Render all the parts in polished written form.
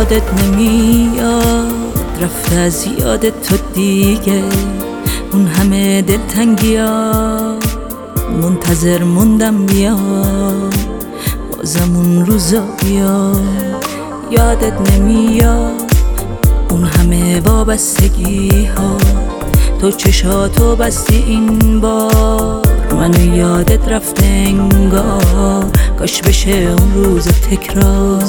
یادت نمیاد رفته از یادت تو دیگه، اون همه دلتنگیا منتظر موندم بیا، بازم اون روزا بیا. یادت نمیاد اون همه وابستگی ها، تو چشاتو بستی این بار، منو یادت رفته انگار، کاش بشه اون روز تکرار.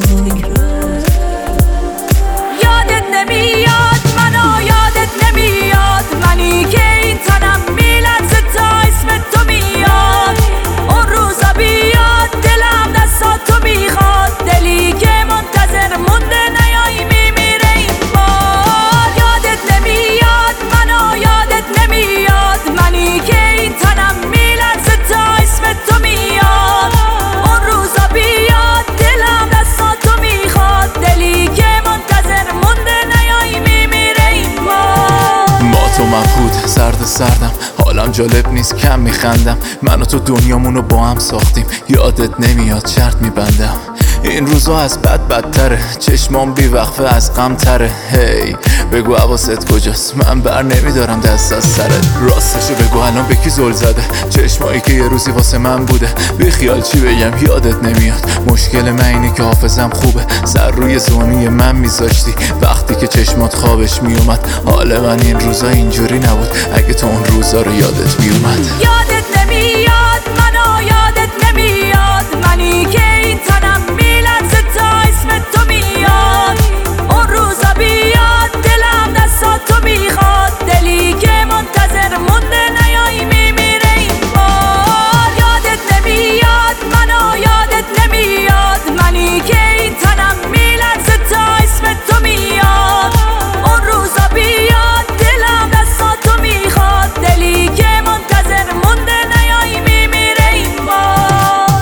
یادت نمیاد منو یادت نمیاد، منی که این تنم میلرزه تا اسم تو میاد، اون روزا بیاد دلم دستاتو میخواد، دلی که منتظر مونده نیایی میمیره این بار. یادت نمیاد منو یادت نمیاد، منی که این تنم میلرزه تا اسم تو میاد، اون روزا بیاد دلم دستاتو میخواد، دلی که منتظر مونده نیایی میمیره این بار. با تو مبهوت سردم، حالم جالب نیست کم میخندم، من و تو دنیامونو با هم ساختیم، یادت نمیاد شرط میبندم. این روزا از بدتره، چشمام بیوقفه از غم تره. هی بگو حواست کجاست، من بر نمیدارم دست از سرت. راستشو بگو الان به کی زل زده، چشمایی که یه روزی واسه من بوده. بی خیال چی بگم یادت نمیاد، مشکل من اینه که حافظم خوبه، سر روی زانوی من میذاشتی وقتی که چشمات خوابش میومد. حال من این روزا اینجوری نبود اگه تو اون روزا رو یادت میومد. یادت نمیاد منو یادت نمیاد، منی که این تنم میلرزه تا اسم تو میاد، اون روزا بیاد دلم دستاتو میخواد، دلی که منتظر مونده نیایی میمیره این بار. یادت نمیاد منو یادت نمیاد، منی که این تنم میلرزه تا اسم تو میاد، اون روزا بیاد دلم دستاتو میخواد، دلی که منتظر مونده نیایی میمیره این بار.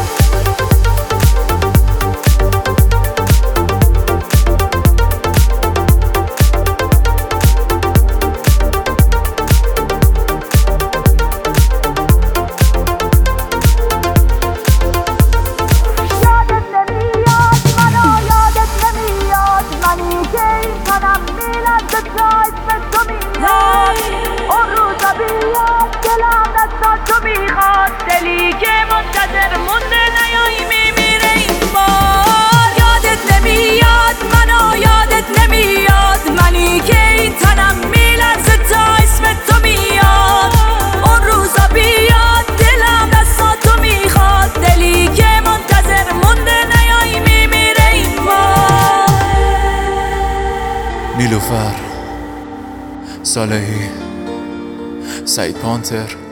دلی که منتظر مونده نیایی میمیره این بار. یادت نمیاد منو یادت نمیاد، منی که این تنم میلرزه تا اسم تو میاد، اون روزا بیاد دلم دستاتو میخواد، دلی که منتظر مونده نیایی میمیره این بار. نیلوفر صالحی، سعید پانتر.